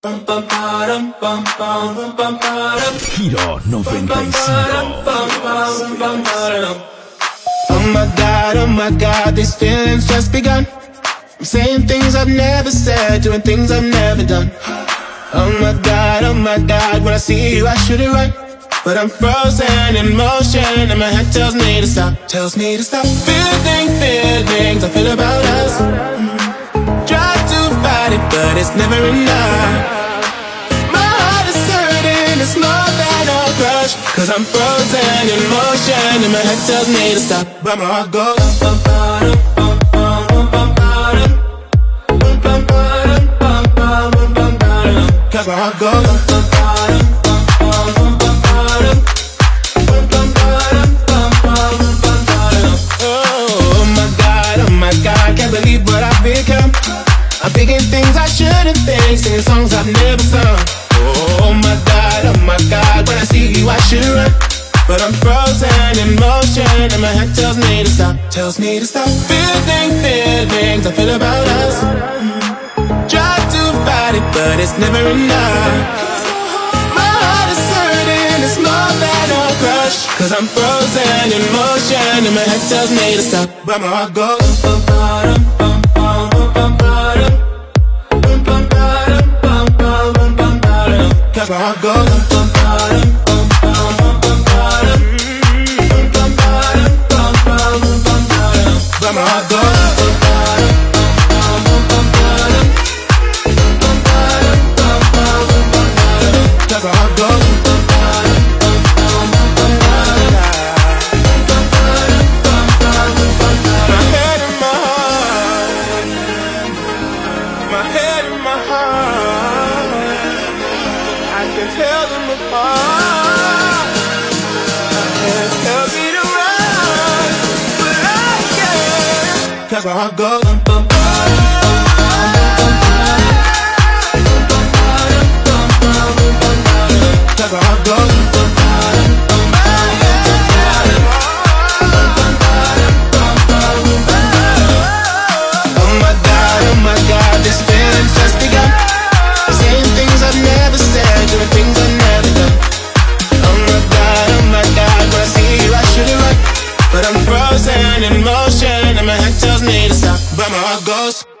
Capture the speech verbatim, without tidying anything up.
Giro noventa y cinco. Oh my God, oh my God, these feelings just begun. I'm saying things I've never said, doing things I've never done. Oh my God, oh my God, when I see you I should it right, but I'm frozen in motion and my head tells me to stop, tells me to stop. Feeling feelings I feel about us. Try to fight it, but it's never enough. My heart is hurting, it's more than a crush, cause I'm frozen in motion and my head tells me to stop, but my heart goes. Cause my heart goes. Oh my God, oh my God, can't believe what I've become. I'm thinking things I shouldn't think, singing songs I've never sung. Oh my God, oh my God, when I see you I should run, but I'm frozen in motion and my head tells me to stop, tells me to stop. Feeling feelings I feel about us. Try to fight it, but it's never enough. My heart is hurting, it's more than a crush, cause I'm frozen in motion and my head tells me to stop, but my heart goes. Cause my heart goes. But my heart goes. Cause my heart goes. My head and my heart, my head and my heart, I can tell them apart. I can't tell me to run, but I can. Cause my heart goes. Cause my heart goes. Oh my God, oh my God, this feeling's just begun. Saying things I've never said, doing things I've never done. Oh my God, oh my God, when I see you I should it right, but I'm frozen in motion and my head tells me to stop, but my heart goes.